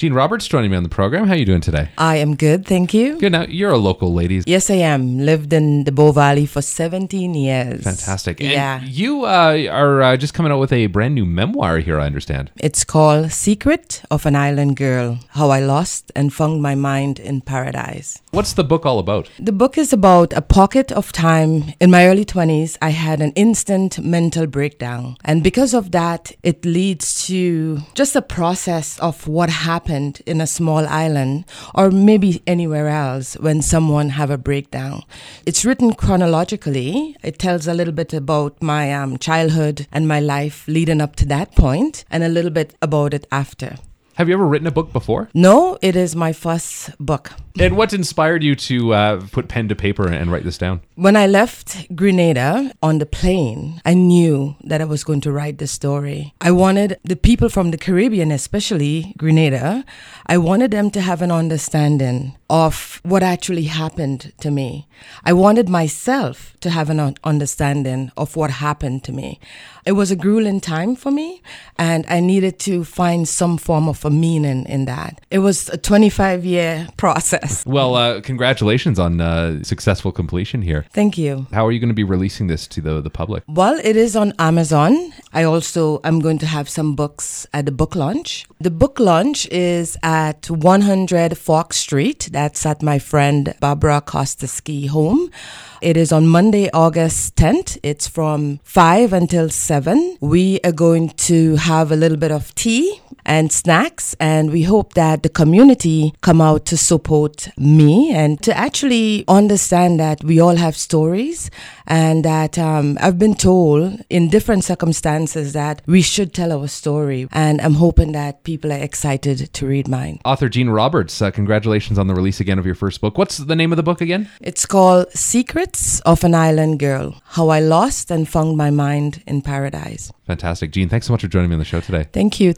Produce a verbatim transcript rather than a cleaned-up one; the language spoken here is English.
Jean Roberts joining me on the program. How are you doing today? I am good, thank you. Good. Now, you're a local lady. Yes, I am. Lived in the Bow Valley for seventeen years. Fantastic. And yeah. you uh, are uh, just coming out with a brand new memoir here, I understand. It's called Secret of an Island Girl, How I Lost and Found My Mind in Paradise. What's the book all about? The book is about a pocket of time. In my early twenties, I had an instant mental breakdown. And because of that, it leads to just a process of what happened in a small island or maybe anywhere else when someone have a breakdown. It's written chronologically. It tells a little bit about my um, childhood and my life leading up to that point and a little bit about it after. Have you ever written a book before? No, it is my first book. And what inspired you to uh, put pen to paper and write this down? When I left Grenada on the plane, I knew that I was going to write this story. I wanted the people from the Caribbean, especially Grenada, I wanted them to have an understanding of what actually happened to me. I wanted myself to have an understanding of what happened to me. It was a grueling time for me, and I needed to find some form of a meaning in that. It was a twenty-five year process. Well, uh, congratulations on uh, successful completion here. Thank you. How are you going to be releasing this to the, the public? Well, it is on Amazon. I also am going to have some books at the book launch. The book launch is at one hundred Fox Street. That's at my friend Barbara Kosteski home. It is on Monday, August tenth. It's from five until seven. We are going to have a little bit of tea and snacks, and we hope that the community come out to support me and to actually understand that we all have stories, and that um, I've been told in different circumstances that we should tell our story, and I'm hoping that people are excited to read mine. Author Jean Roberts, uh, congratulations on the release again of your first book. What's the name of the book again? It's called Secrets of an Island Girl, How I Lost and Found My Mind in Paradise. Fantastic. Jean, thanks so much for joining me on the show today. Thank you.